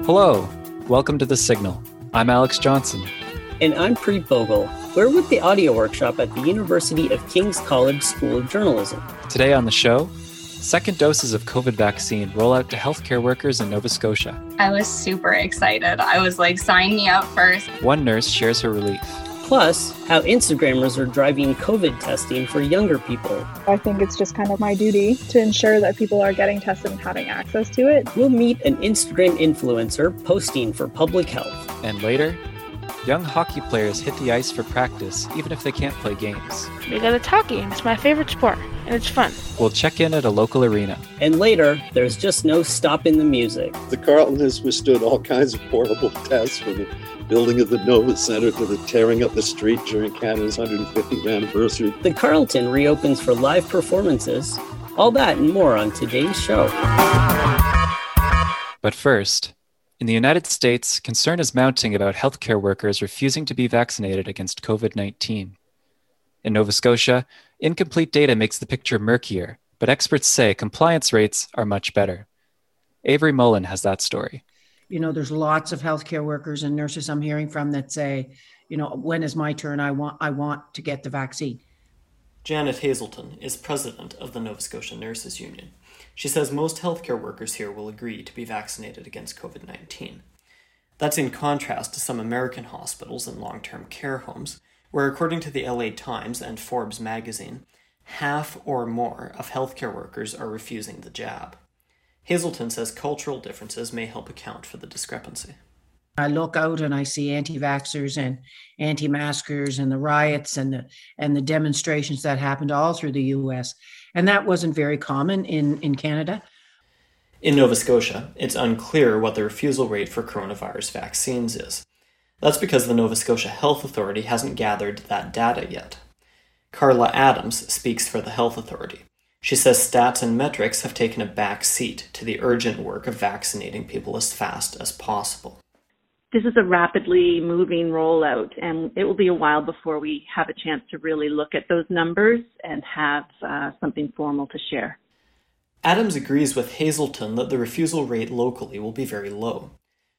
Hello, welcome to The Signal. I'm Alex Johnson. And I'm Preet Bogle. We're with the audio workshop at the University of King's College School of Journalism. Today on the show, second doses of COVID vaccine roll out to healthcare workers in Nova Scotia. I was super excited. I was like, sign me up first. One nurse shares her relief. Plus, how Instagrammers are driving COVID testing for younger people. I think it's just kind of my duty to ensure that people are getting tested and having access to it. We'll meet an Instagram influencer posting for public health. And later, young hockey players hit the ice for practice, even if they can't play games. Because it's hockey, and it's my favorite sport, and it's fun. We'll check in at a local arena. And later, there's just no stopping the music. The Carleton has withstood all kinds of horrible tests, from the building of the Nova Center to the tearing up the street during Canada's 150th anniversary. The Carleton reopens for live performances. All that and more on today's show. But first, in the United States, concern is mounting about healthcare workers refusing to be vaccinated against COVID-19. In Nova Scotia, incomplete data makes the picture murkier, but experts say compliance rates are much better. Avery Mullen has that story. You know, there's lots of healthcare workers and nurses I'm hearing from that say, you know, when is my turn? I want to get the vaccine. Janet Hazelton is president of the Nova Scotia Nurses Union. She says most healthcare workers here will agree to be vaccinated against COVID-19. That's in contrast to some American hospitals and long-term care homes, where according to the LA Times and Forbes magazine, half or more of healthcare workers are refusing the jab. Hazelton says cultural differences may help account for the discrepancy. I look out and I see anti-vaxxers and anti-maskers and the riots and the demonstrations that happened all through the US. And that wasn't very common in Canada. In Nova Scotia, it's unclear what the refusal rate for coronavirus vaccines is. That's because the Nova Scotia Health Authority hasn't gathered that data yet. Carla Adams speaks for the Health Authority. She says stats and metrics have taken a back seat to the urgent work of vaccinating people as fast as possible. This is a rapidly moving rollout, and it will be a while before we have a chance to really look at those numbers and have something formal to share. Adams agrees with Hazelton that the refusal rate locally will be very low.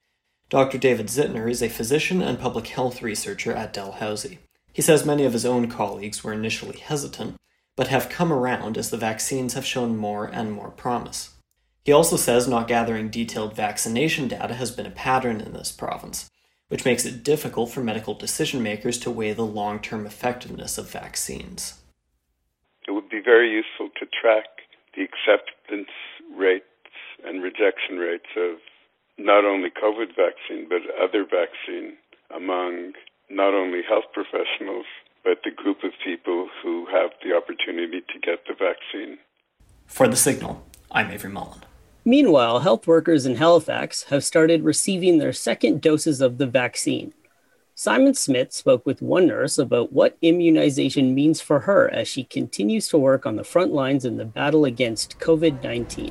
Dr. David Zittner is a physician and public health researcher at Dalhousie. He says many of his own colleagues were initially hesitant, but have come around as the vaccines have shown more and more promise. He also says not gathering detailed vaccination data has been a pattern in this province, which makes it difficult for medical decision makers to weigh the long-term effectiveness of vaccines. It would be very useful to track the acceptance rates and rejection rates of not only COVID vaccine, but other vaccine among not only health professionals, but the group of people who have the opportunity to get the vaccine. For The Signal, I'm Avery Mullen. Meanwhile, health workers in Halifax have started receiving their second doses of the vaccine. Simon Smith spoke with one nurse about what immunization means for her as she continues to work on the front lines in the battle against COVID-19.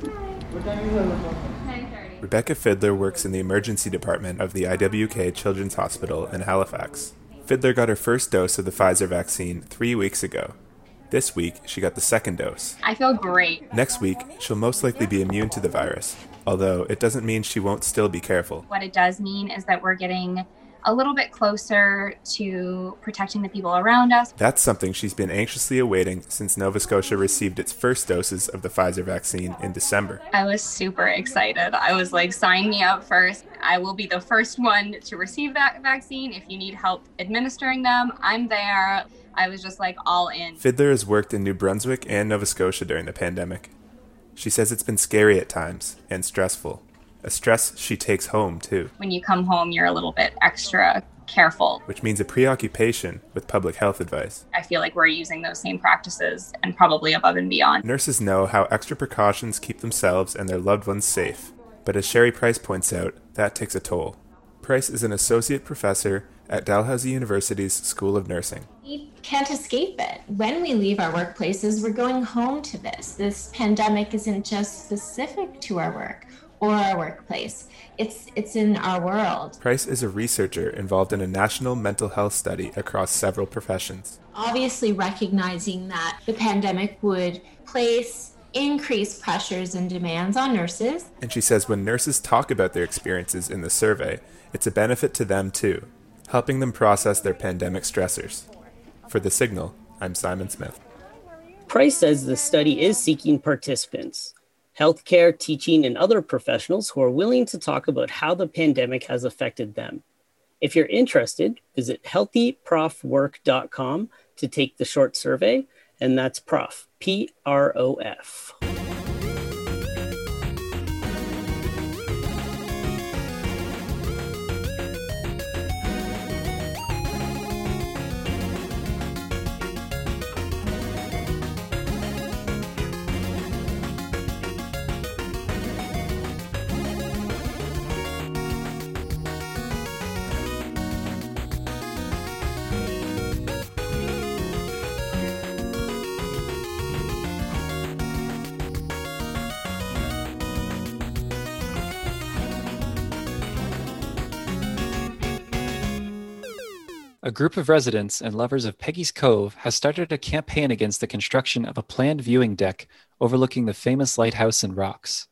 Rebecca Fiddler works in the emergency department of the IWK Children's Hospital in Halifax. Fiddler got her first dose of the Pfizer vaccine 3 weeks ago. This week, she got the second dose. I feel great. Next week, she'll most likely be immune to the virus, although it doesn't mean she won't still be careful. What it does mean is that we're getting a little bit closer to protecting the people around us. That's something she's been anxiously awaiting since Nova Scotia received its first doses of the Pfizer vaccine in December. I was super excited. I was like, sign me up first. I will be the first one to receive that vaccine. If you need help administering them, I'm there. I was just like all in. Fiddler has worked in New Brunswick and Nova Scotia during the pandemic. She says it's been scary at times and stressful. A stress she takes home, too. When you come home, you're a little bit extra careful. Which means a preoccupation with public health advice. I feel like we're using those same practices and probably above and beyond. Nurses know how extra precautions keep themselves and their loved ones safe. But as Sherry Price points out, that takes a toll. Price is an associate professor at Dalhousie University's School of Nursing. We can't escape it. When we leave our workplaces, we're going home to this. This pandemic isn't just specific to our work or our workplace. It's in our world. Price is a researcher involved in a national mental health study across several professions. Obviously recognizing that the pandemic would place increased pressures and demands on nurses. And she says when nurses talk about their experiences in the survey, it's a benefit to them too, helping them process their pandemic stressors. For The Signal, I'm Simon Smith. Price says the study is seeking participants, healthcare, teaching, and other professionals who are willing to talk about how the pandemic has affected them. If you're interested, visit healthyprofwork.com to take the short survey, and that's prof, P-R-O-F. A group of residents and lovers of Peggy's Cove has started a campaign against the construction of a planned viewing deck overlooking the famous lighthouse and rocks.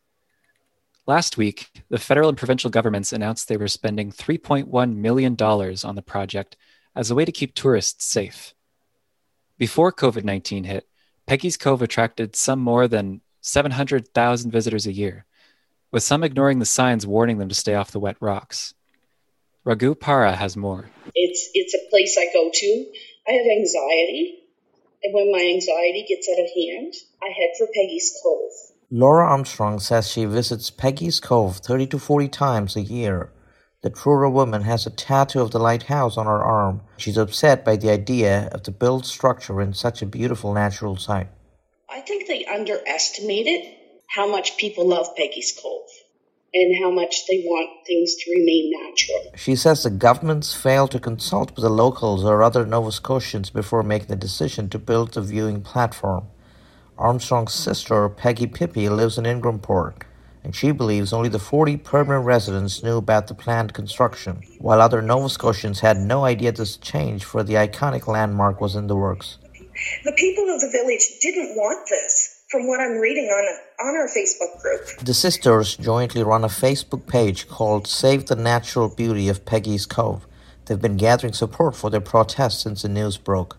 Last week, the federal and provincial governments announced they were spending $3.1 million on the project as a way to keep tourists safe. Before COVID-19 hit, Peggy's Cove attracted some more than 700,000 visitors a year, with some ignoring the signs warning them to stay off the wet rocks. Raghu Para has more. It's a place I go to. I have anxiety, and when my anxiety gets out of hand, I head for Peggy's Cove. Laura Armstrong says she visits Peggy's Cove 30 to 40 times a year. The Truro woman has a tattoo of the lighthouse on her arm. She's upset by the idea of the built structure in such a beautiful natural site. I think they underestimated how much people love Peggy's Cove and how much they want things to remain natural. She says the governments failed to consult with the locals or other Nova Scotians before making the decision to build the viewing platform. Armstrong's sister, Peggy Pippi, lives in Ingramport, and she believes only the 40 permanent residents knew about the planned construction, while other Nova Scotians had no idea this change for the iconic landmark was in the works. The people of the village didn't want this, from what I'm reading on our Facebook group. The sisters jointly run a Facebook page called Save the Natural Beauty of Peggy's Cove. They've been gathering support for their protest since the news broke.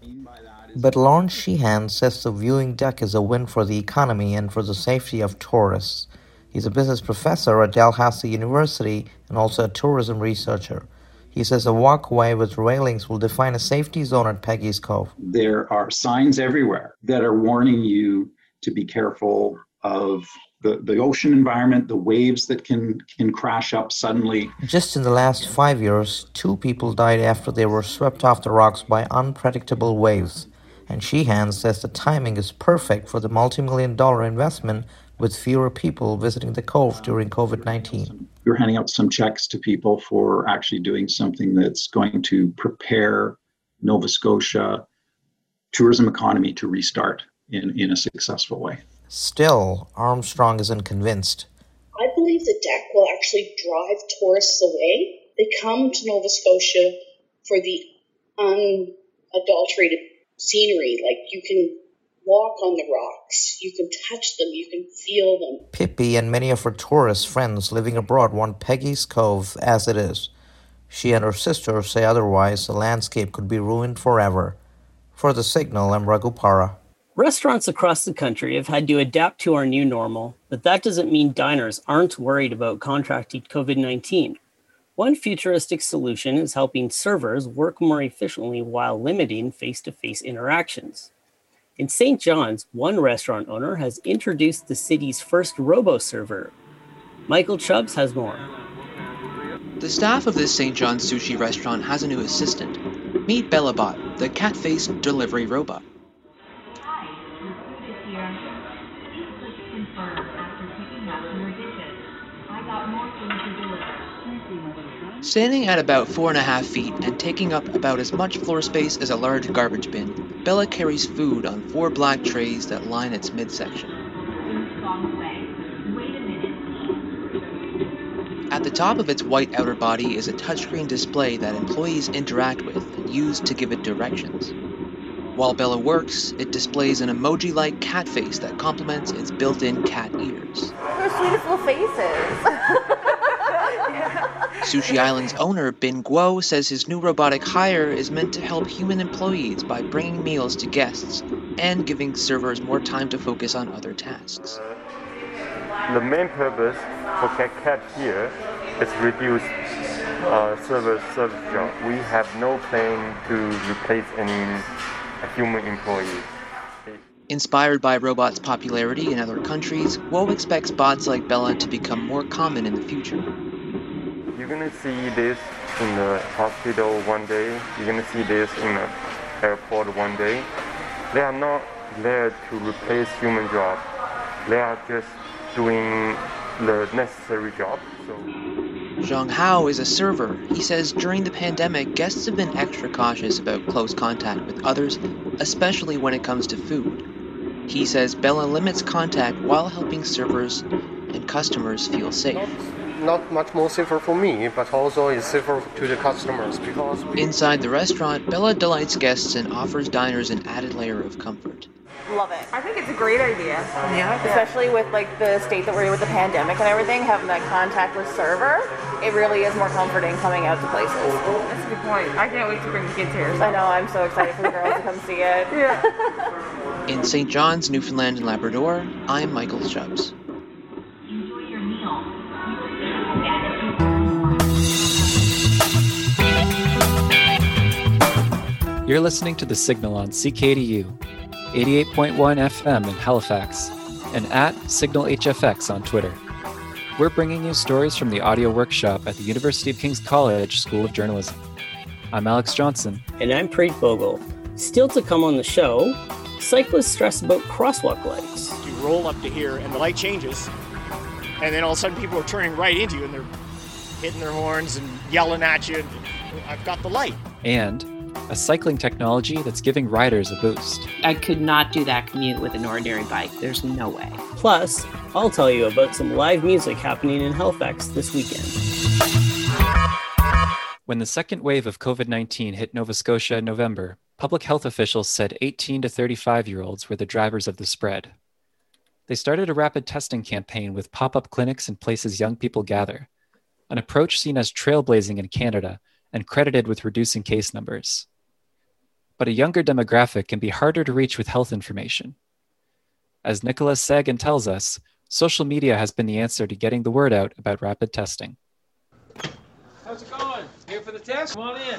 But Lawrence Sheehan says the viewing deck is a win for the economy and for the safety of tourists. He's a business professor at Dalhousie University and also a tourism researcher. He says a walkway with railings will define a safety zone at Peggy's Cove. There are signs everywhere that are warning you to be careful of the ocean environment, the waves that can crash up suddenly. Just in the last 5 years, 2 people died after they were swept off the rocks by unpredictable waves. And Sheehan says the timing is perfect for the multi-million-dollar investment with fewer people visiting the cove during COVID-19. We're handing out some checks to people for actually doing something that's going to prepare Nova Scotia tourism economy to restart in a successful way. Still, Armstrong isn't convinced. I believe the deck will actually drive tourists away. They come to Nova Scotia for the unadulterated scenery. Like, you can walk on the rocks, you can touch them, you can feel them. Pippi and many of her tourist friends living abroad want Peggy's Cove as it is. She and her sister say otherwise the landscape could be ruined forever. For The Signal, I'm Raghu Para. Restaurants across the country have had to adapt to our new normal, but that doesn't mean diners aren't worried about contracting COVID-19. One futuristic solution is helping servers work more efficiently while limiting face-to-face interactions. In St. John's, one restaurant owner has introduced the city's first robo-server. Michael Chubbs has more. The staff of this St. John's sushi restaurant has a new assistant. Meet Bellabot, the cat-faced delivery robot. Standing at about 4.5 feet and taking up about as much floor space as a large garbage bin, Bella carries food on 4 black trays that line its midsection. At the top of its white outer body is a touchscreen display that employees interact with and use to give it directions. While Bella works, it displays an emoji-like cat face that complements its built-in cat ears. They're the sweetest little faces. Sushi Island's owner, Bin Guo, says his new robotic hire is meant to help human employees by bringing meals to guests and giving servers more time to focus on other tasks. The main purpose for Cat here is reduce service job. We have no plan to replace any human employees. Inspired by robots' popularity in other countries, Guo expects bots like Bella to become more common in the future. You're going to see this in the hospital one day. You're going to see this in the airport one day. They are not there to replace human job. They are just doing the necessary job. Zhang Hao is a server. He says during the pandemic, guests have been extra cautious about close contact with others, especially when it comes to food. He says Bella limits contact while helping servers and customers feel safe. Not much more safer for me, but also is safer to the customers because Inside the restaurant, Bella delights guests and offers diners an added layer of comfort. Love it. I think it's a great idea. Yeah. Especially with like the state that we're in with the pandemic and everything, having that contactless server, it really is more comforting coming out to places. That's a good point. I can't wait to bring the kids here. So. I know, I'm so excited for the girls to come see it. Yeah. In St. John's, Newfoundland and Labrador, I'm Michael Chubbs. You're listening to The Signal on CKDU, 88.1 FM in Halifax, and at SignalHFX on Twitter. We're bringing you stories from the audio workshop at the University of King's College School of Journalism. I'm Alex Johnson. And I'm Preet Bogle. Still to come on the show, cyclists stress about crosswalk lights. You roll up to here and the light changes, and then all of a sudden people are turning right into you and they're hitting their horns and yelling at you. I've got the light. And a cycling technology that's giving riders a boost. I could not do that commute with an ordinary bike. There's no way. Plus, I'll tell you about some live music happening in Halifax this weekend. When the second wave of COVID-19 hit Nova Scotia in November, public health officials said 18 to 35-year-olds were the drivers of the spread. They started a rapid testing campaign with pop-up clinics in places young people gather, an approach seen as trailblazing in Canada and credited with reducing case numbers. But a younger demographic can be harder to reach with health information. As Nicholas Sagan tells us, social media has been the answer to getting the word out about rapid testing. How's it going? Here for the test? Come on in.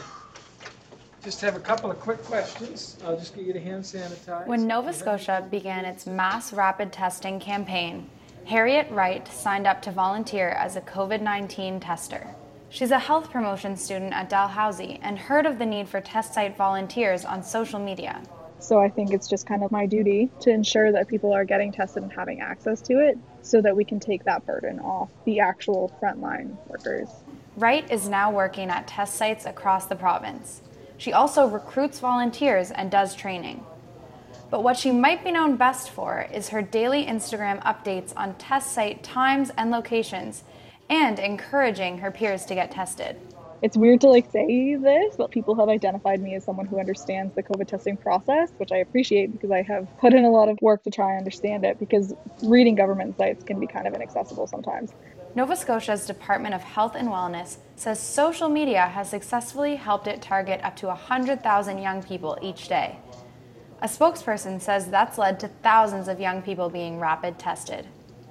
Just have a couple of quick questions. I'll just get you to hand sanitize. When Nova Scotia began its mass rapid testing campaign, Harriet Wright signed up to volunteer as a COVID-19 tester. She's a health promotion student at Dalhousie and heard of the need for test site volunteers on social media. So I think it's just kind of my duty to ensure that people are getting tested and having access to it so that we can take that burden off the actual frontline workers. Wright is now working at test sites across the province. She also recruits volunteers and does training. But what she might be known best for is her daily Instagram updates on test site times and locations, and encouraging her peers to get tested. It's weird to say this, but people have identified me as someone who understands the COVID testing process, which I appreciate because I have put in a lot of work to try and understand it, because reading government sites can be kind of inaccessible sometimes. Nova Scotia's Department of Health and Wellness says social media has successfully helped it target up to 100,000 young people each day. A spokesperson says that's led to thousands of young people being rapid tested.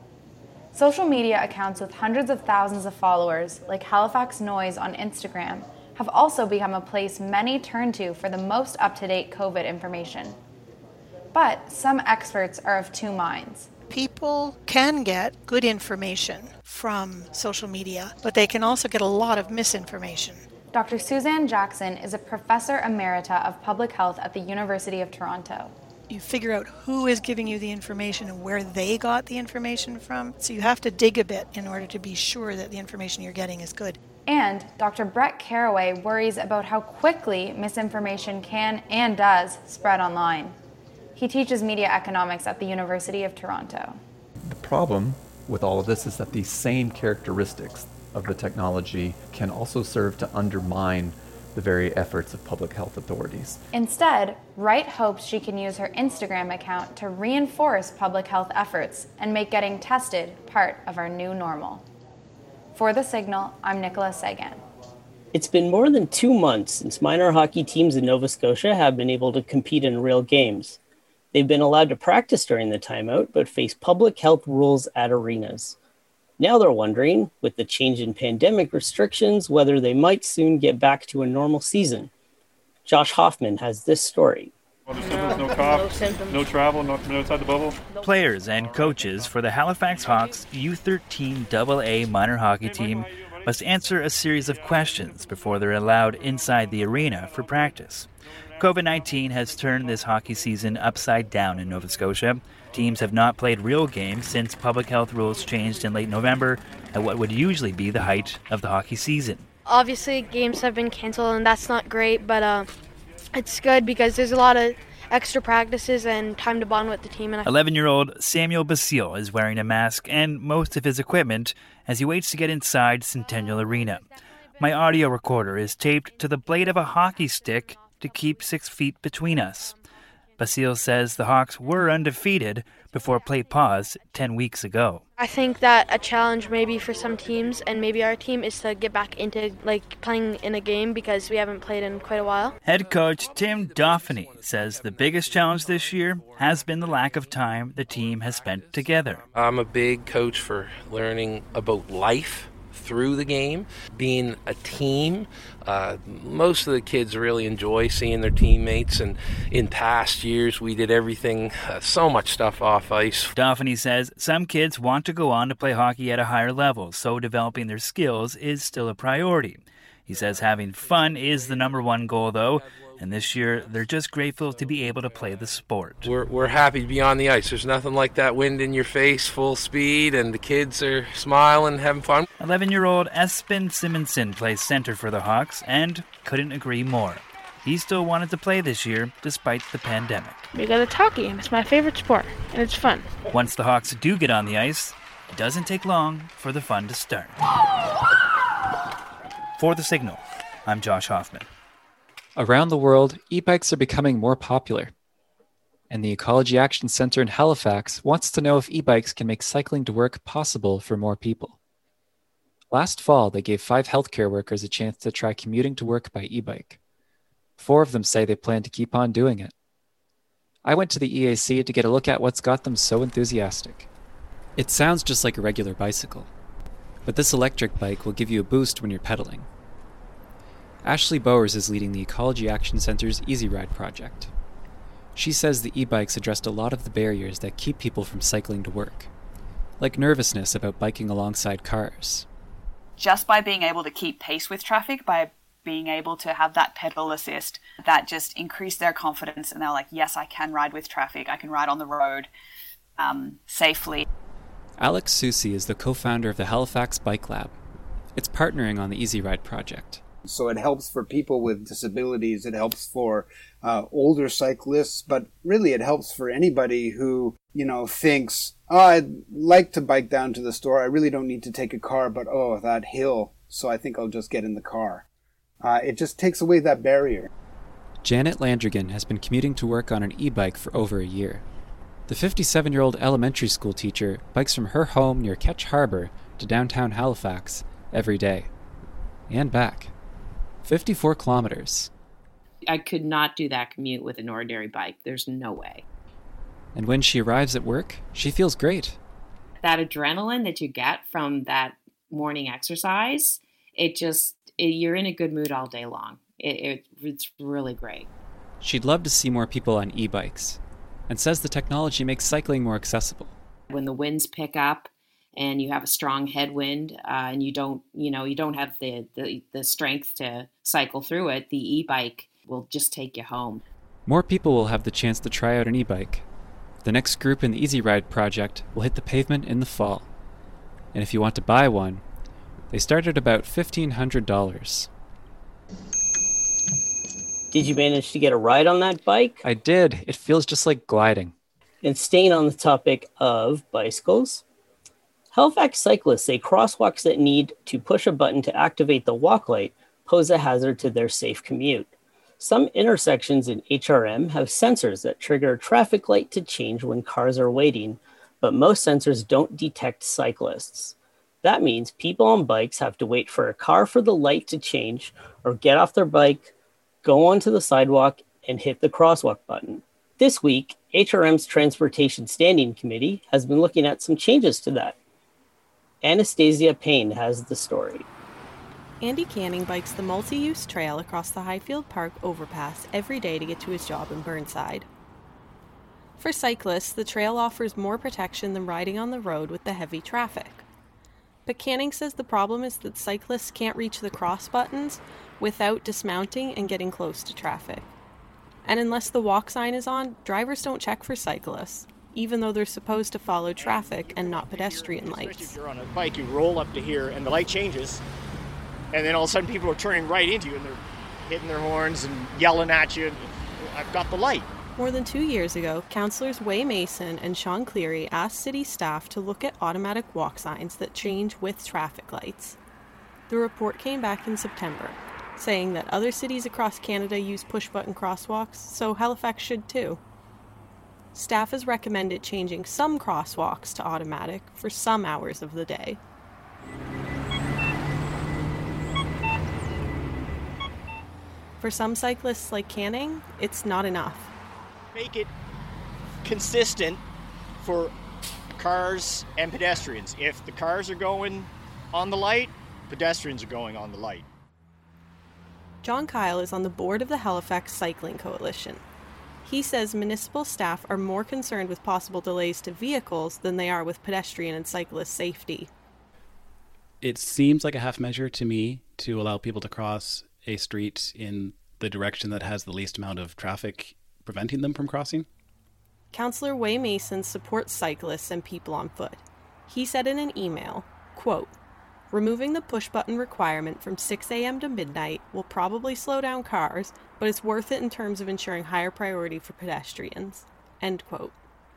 Social media accounts with hundreds of thousands of followers, like Halifax Noise on Instagram, have also become a place many turn to for the most up-to-date COVID information. But some experts are of two minds. People can get good information from social media, but they can also get a lot of misinformation. Dr. Suzanne Jackson is a professor emerita of public health at the University of Toronto. You figure out who is giving you the information and where they got the information from. So you have to dig a bit in order to be sure that the information you're getting is good. And Dr. Brett Caraway worries about how quickly misinformation can and does spread online. He teaches media economics at the University of Toronto. The problem with all of this is that these same characteristics of the technology can also serve to undermine the very efforts of public health authorities. Instead, Wright hopes she can use her Instagram account to reinforce public health efforts and make getting tested part of our new normal. For The Signal, I'm Nicola Sagan. It's been more than 2 months since minor hockey teams in Nova Scotia have been able to compete in real games. They've been allowed to practice during the timeout, but face public health rules at arenas. Now they're wondering, with the change in pandemic restrictions, whether they might soon get back to a normal season. Josh Hoffman has this story. No cough, no travel, no outside the bubble. Players and coaches for the Halifax Hawks U13 AA minor hockey team must answer a series of questions before they're allowed inside the arena for practice. COVID-19 has turned this hockey season upside down in Nova Scotia. Teams have not played real games since public health rules changed in late November at what would usually be the height of the hockey season. Obviously, games have been canceled, and that's not great, but it's good because there's a lot of extra practices and time to bond with the team. 11-year-old Samuel Basile is wearing a mask and most of his equipment as he waits to get inside Centennial Arena. My audio recorder is taped to the blade of a hockey stick to keep 6 feet between us. Basile says the Hawks were undefeated before play paused 10 weeks ago. I think that a challenge maybe for some teams and maybe our team is to get back into playing in a game because we haven't played in quite a while. Head coach Tim Dauphiny says the biggest challenge this year has been the lack of time the team has spent together. I'm a big coach for learning about life through the game, being a team. Most of the kids really enjoy seeing their teammates, and in past years we did everything, so much stuff off ice. Dauphiny says some kids want to go on to play hockey at a higher level, so developing their skills is still a priority. He says having fun is the number one goal, though, and this year they're just grateful to be able to play the sport. We're happy to be on the ice. There's nothing like that wind in your face, full speed, and the kids are smiling, having fun. 11-year-old Espen Simonson plays center for the Hawks and couldn't agree more. He still wanted to play this year despite the pandemic. Because it's hockey and it's my favorite sport and it's fun. Once the Hawks do get on the ice, it doesn't take long for the fun to start. For The Signal, I'm Josh Hoffman. Around the world, e-bikes are becoming more popular. And the Ecology Action Centre in Halifax wants to know if e-bikes can make cycling to work possible for more people. Last fall, they gave 5 healthcare workers a chance to try commuting to work by e-bike. 4 of them say they plan to keep on doing it. I went to the EAC to get a look at what's got them so enthusiastic. It sounds just like a regular bicycle, but this electric bike will give you a boost when you're pedaling. Ashley Bowers is leading the Ecology Action Centre's Easy Ride project. She says the e-bikes addressed a lot of the barriers that keep people from cycling to work, like nervousness about biking alongside cars. Just by being able to keep pace with traffic, by being able to have that pedal assist, that just increased their confidence, and they're like, yes, I can ride with traffic, I can ride on the road safely. Alex Susi is the co-founder of the Halifax Bike Lab. It's partnering on the Easy Ride project. So it helps for people with disabilities, it helps for older cyclists, but really it helps for anybody who, thinks, I'd like to bike down to the store. I really don't need to take a car, but that hill, so I think I'll just get in the car. It just takes away that barrier. Janet Landrigan has been commuting to work on an e-bike for over a year. The 57-year-old elementary school teacher bikes from her home near Ketch Harbor to downtown Halifax every day. And back. 54 kilometers. I could not do that commute with an ordinary bike. There's no way. And when she arrives at work, she feels great. That adrenaline that you get from that morning exercise, you're in a good mood all day long. It's really great. She'd love to see more people on e-bikes, and says the technology makes cycling more accessible. When the winds pick up and you have a strong headwind and you don't have the strength to cycle through it, the e-bike will just take you home. More people will have the chance to try out an e-bike. The next group in the Easy Ride project will hit the pavement in the fall. And if you want to buy one, they start at about $1,500. Did you manage to get a ride on that bike? I did. It feels just like gliding. And staying on the topic of bicycles, Halifax cyclists say crosswalks that need to push a button to activate the walk light pose a hazard to their safe commute. Some intersections in HRM have sensors that trigger a traffic light to change when cars are waiting, but most sensors don't detect cyclists. That means people on bikes have to wait for a car for the light to change or get off their bike, go onto the sidewalk, and hit the crosswalk button. This week, HRM's Transportation Standing Committee has been looking at some changes to that. Anastasia Payne has the story. Andy Canning bikes the multi-use trail across the Highfield Park overpass every day to get to his job in Burnside. For cyclists, the trail offers more protection than riding on the road with the heavy traffic. But Canning says the problem is that cyclists can't reach the cross buttons without dismounting and getting close to traffic. And unless the walk sign is on, drivers don't check for cyclists, even though they're supposed to follow traffic and not pedestrian lights. If you're on a bike, you roll up to here and the light changes, and then all of a sudden people are turning right into you and they're hitting their horns and yelling at you. I've got the light. More than 2 years ago, councillors Way Mason and Sean Cleary asked city staff to look at automatic walk signs that change with traffic lights. The report came back in September, saying that other cities across Canada use push-button crosswalks, so Halifax should too. Staff has recommended changing some crosswalks to automatic for some hours of the day. For some cyclists like Canning, it's not enough. Make it consistent for cars and pedestrians. If the cars are going on the light, pedestrians are going on the light. John Kyle is on the board of the Halifax Cycling Coalition. He says municipal staff are more concerned with possible delays to vehicles than they are with pedestrian and cyclist safety. It seems like a half measure to me to allow people to cross a street in the direction that has the least amount of traffic preventing them from crossing. Councillor Way Mason supports cyclists and people on foot. He said in an email, quote, "Removing the push-button requirement from 6 a.m. to midnight will probably slow down cars, but it's worth it in terms of ensuring higher priority for pedestrians." End quote.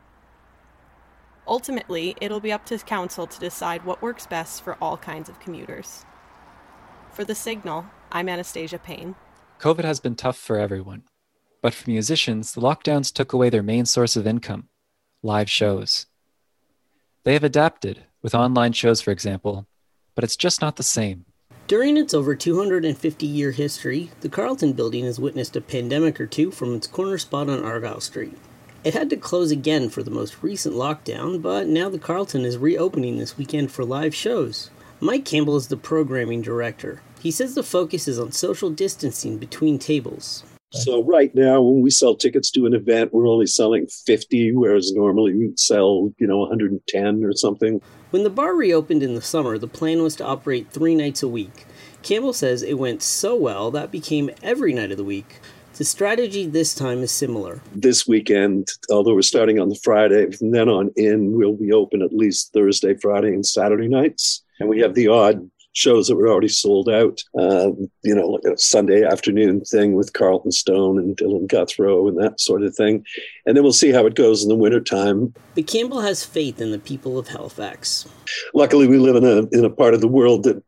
Ultimately, it'll be up to council to decide what works best for all kinds of commuters. For The Signal, I'm Anastasia Payne. COVID has been tough for everyone. But for musicians, the lockdowns took away their main source of income, live shows. They have adapted, with online shows, for example, but it's just not the same. During its over 250-year history, the Carleton Building has witnessed a pandemic or two from its corner spot on Argyle Street. It had to close again for the most recent lockdown, but now the Carleton is reopening this weekend for live shows. Mike Campbell is the programming director. He says the focus is on social distancing between tables. So right now, when we sell tickets to an event, we're only selling 50, whereas normally we'd sell, 110 or something. When the bar reopened in the summer, the plan was to operate 3 nights a week. Campbell says it went so well that became every night of the week. The strategy this time is similar. This weekend, although we're starting on the Friday, from then on in, we'll be open at least Thursday, Friday, and Saturday nights. And we have the odd shows that were already sold out, like a Sunday afternoon thing with Carlton Stone and Dylan Guthrow and that sort of thing. And then we'll see how it goes in the wintertime. But Campbell has faith in the people of Halifax. Luckily, we live in a part of the world that,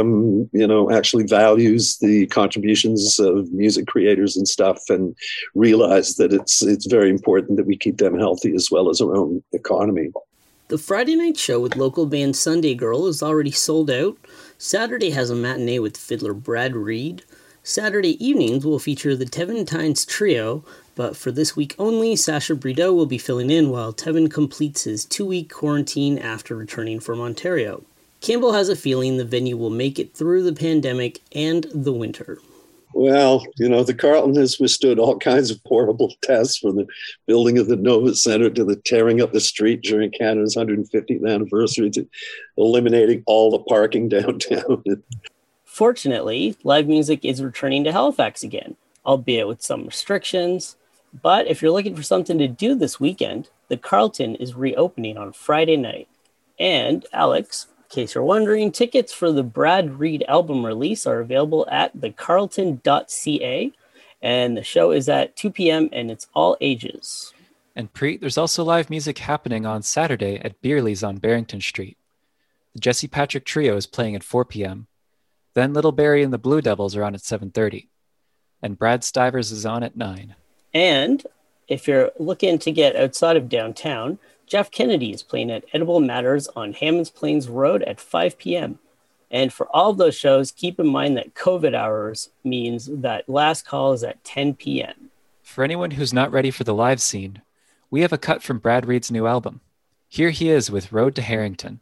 actually values the contributions of music creators and stuff and realize that it's very important that we keep them healthy as well as our own economy. The Friday night show with local band Sunday Girl is already sold out. Saturday has a matinee with fiddler Brad Reed. Saturday evenings will feature the Tevin Tynes Trio, but for this week only, Sasha Brideau will be filling in while Tevin completes his 2-week quarantine after returning from Ontario. Campbell has a feeling the venue will make it through the pandemic and the winter. Well, the Carleton has withstood all kinds of horrible tests, from the building of the Nova Centre to the tearing up the street during Canada's 150th anniversary to eliminating all the parking downtown. Fortunately, live music is returning to Halifax again, albeit with some restrictions. But if you're looking for something to do this weekend, the Carleton is reopening on Friday night. And Alex, in case you're wondering, tickets for the Brad Reed album release are available at thecarleton.ca, and the show is at 2 p.m. and it's all ages. And Preet, there's also live music happening on Saturday at Beerley's on Barrington Street. The Jesse Patrick Trio is playing at 4 p.m. Then Little Barry and the Blue Devils are on at 7:30. And Brad Stivers is on at 9. And if you're looking to get outside of downtown, Jeff Kennedy is playing at Edible Matters on Hammonds Plains Road at 5 p.m. And for all of those shows, keep in mind that COVID hours means that last call is at 10 p.m. For anyone who's not ready for the live scene, we have a cut from Brad Reed's new album. Here he is with Road to Harrington.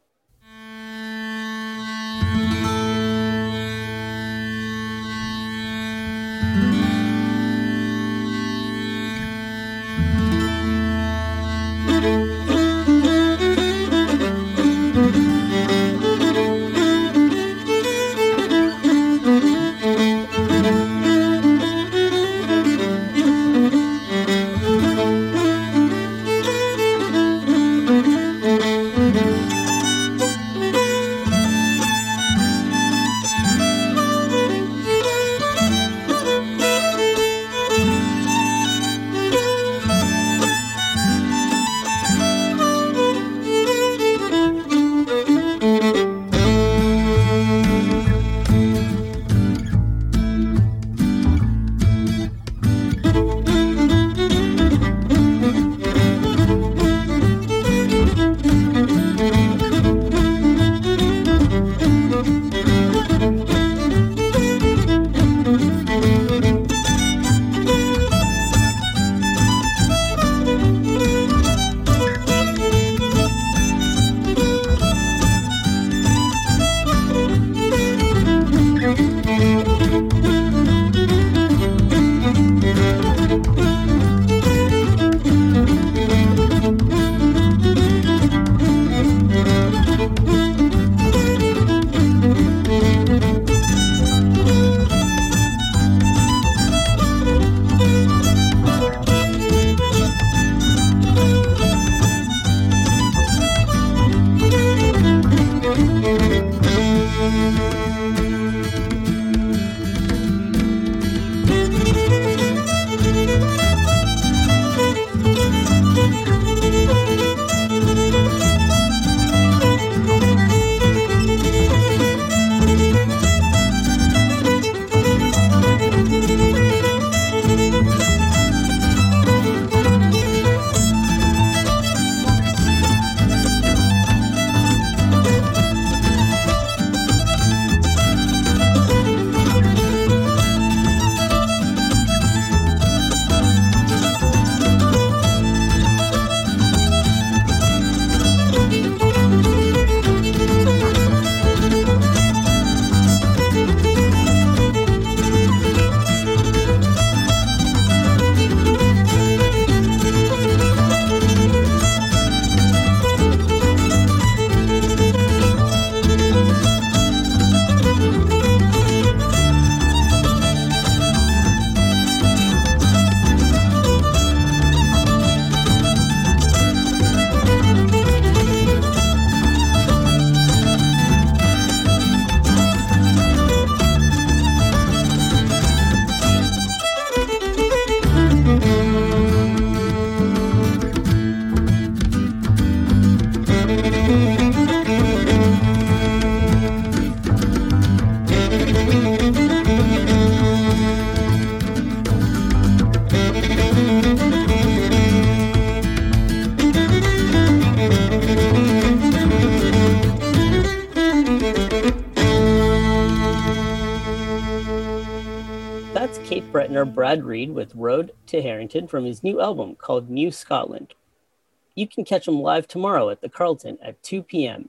Cape Bretoner Brad Reed with Road to Harrington from his new album called New Scotland. You can catch him live tomorrow at the Carlton at 2 p.m.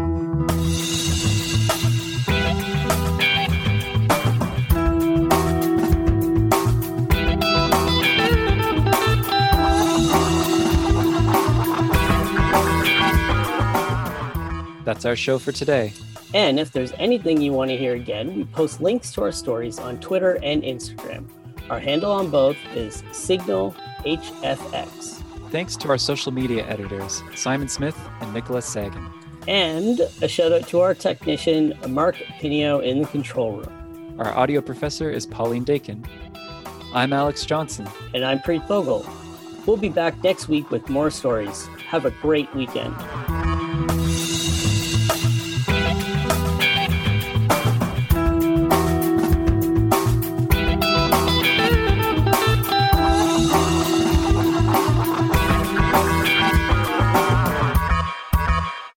That's our show for today. And if there's anything you want to hear again, we post links to our stories on Twitter and Instagram. Our handle on both is SignalHFX. Thanks to our social media editors, Simon Smith and Nicholas Sagan. And a shout out to our technician, Mark Pinio, in the control room. Our audio professor is Pauline Dakin. I'm Alex Johnson. And I'm Preet Vogel. We'll be back next week with more stories. Have a great weekend.